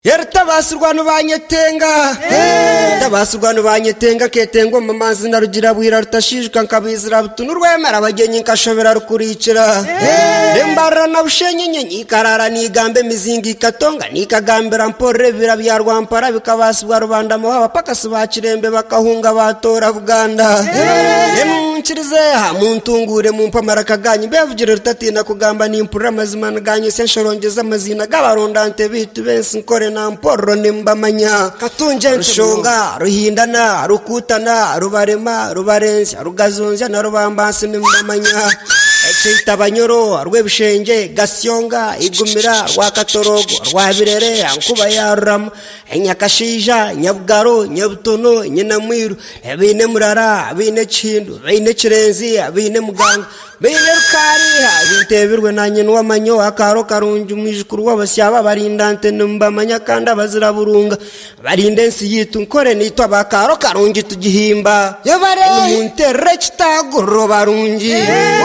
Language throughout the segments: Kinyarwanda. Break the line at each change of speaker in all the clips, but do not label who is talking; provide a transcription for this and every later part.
Yertabasirwanu banyetenga Tabasirwanu banyetenga ketengo mamazi na rugira bwira rutashishwa nkabizira butunurwemera abagenyi nkashobera rukurikira Dembara na bushenye nyenyi karara nigambe mizingi katonga nikagambira mpore bira bya rwampara bikabasirwa rubanda mo abapakasi bakirembe bakahunga batora Buganda Emunchirize ha muntungure mu mpamara kaganyi bevugire rutatina kugamba nimpura mazimana ganyi senshorongeza amazina gabarondante bitu bensi nkore na mporo nimbamanya katunje rushonga ruhindana rukutana rubarema rubarenzi rugazonza na rubambasi nimbamanya Echita banyoro rwebishenge gasyonga igumira rwakatorogo rwabirere ankuba yaram enyakashija nyabugaro nyabutono nyinamwiru ebine murara abine chindu abine kirenzi abine muganga bine rukari abintebirwe nanye nwamanyo akaro karunju mwijukuru w'abasyaba barindante nimbamanya kanda bazira burunga barindensi yitu nkore nitwa bakaro karunju tugihimba yobare muntere kitagoro barungi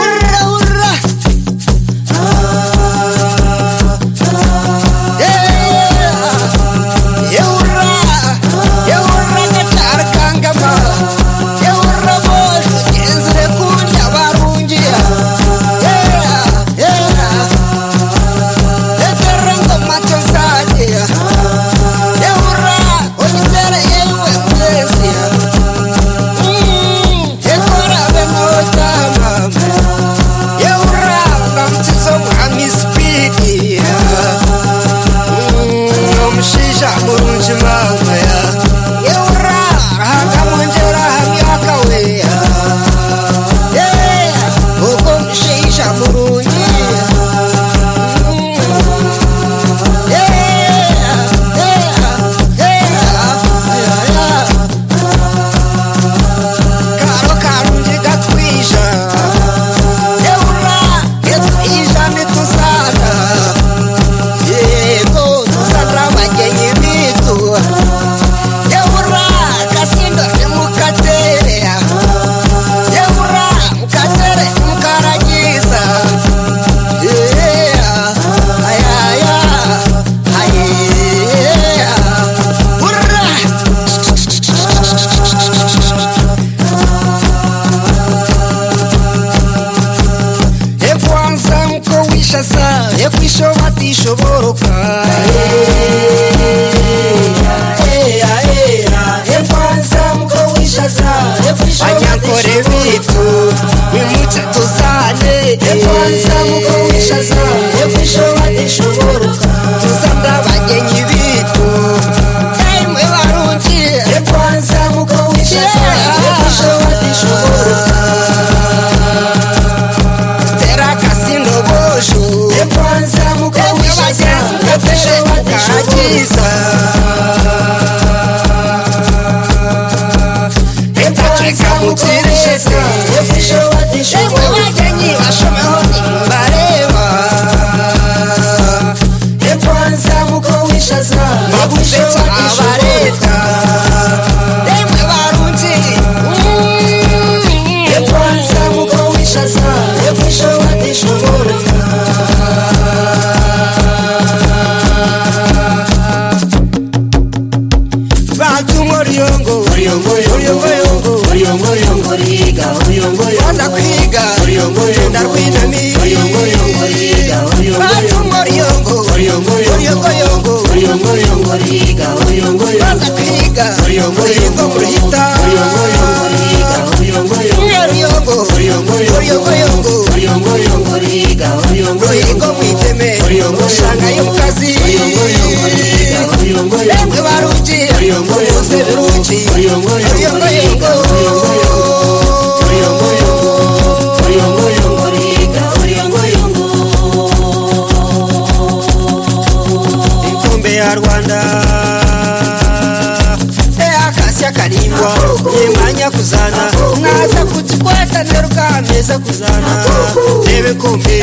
kuzana Debe kumbi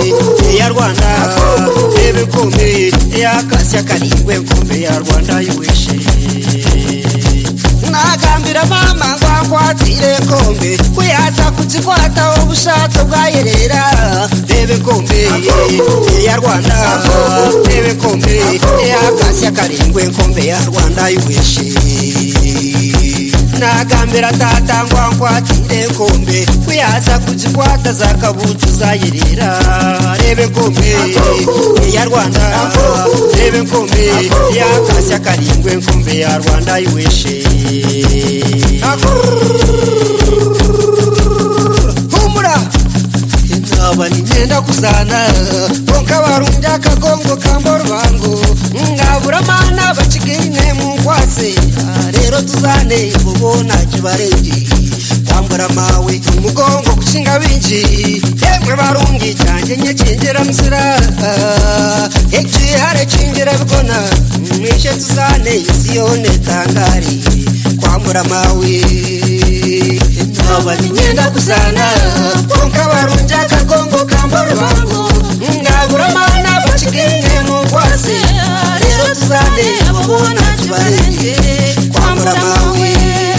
ya Rwanda Debe kumbi ya Kasya Karindwe kumbi ya Rwanda yuwishe Nagambira mama ngwakwatire kombe kuyaza kuzikwata ubushato bwayerera rebe kombe ya Rwanda rebe kombe ya Kasya Karindwe kombe ya Rwanda yuweshi nagambira tata ngwakwatire kombe kuyaza kuzikwata zakabutu zayerera rebe kombe ya Rwanda rebe kombe ya Kasya Karindwe kombe ya Rwanda yuweshi humura inaba nigenda kuzana konka barunja akagongo kamborubango ngabura mana bacikine mu kwase rero tuzane ubona kibarengi kwambura mawe umugongo kushinga binji yemwe barungi cyanje nyekingera msira ekyi hare kingera bikona mwishe tuzane isiyone tangari kwambura mawe inaba nigenda kuzana konka barunja akagongo kamborubango ngabura mana bacikine mu kwase rero tuzane ubona kibarengi kwambura mawe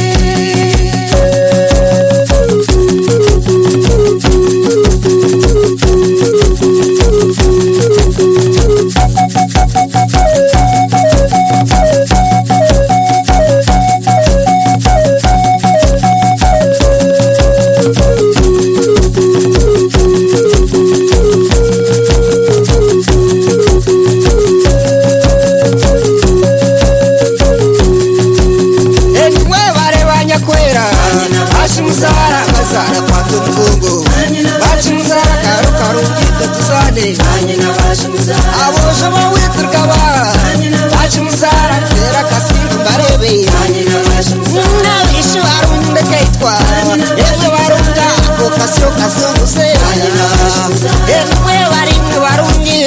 aboje bawitirkaba bachimuzara tera kasinga barebe nabishu arunde kaitwa ejo barunda kokasyo kasonguse enwe barimwe barungi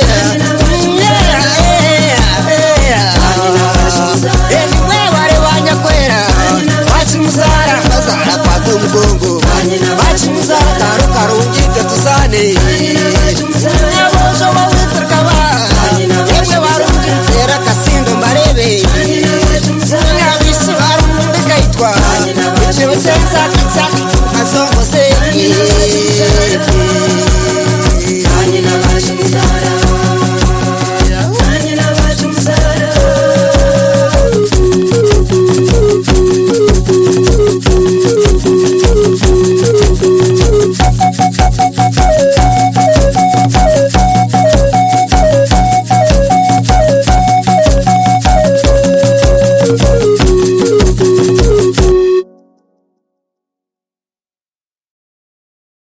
enwe bare banyakwera bachimuzara bazara patumgongo bachimuzara karo karungi katuzane Sangose,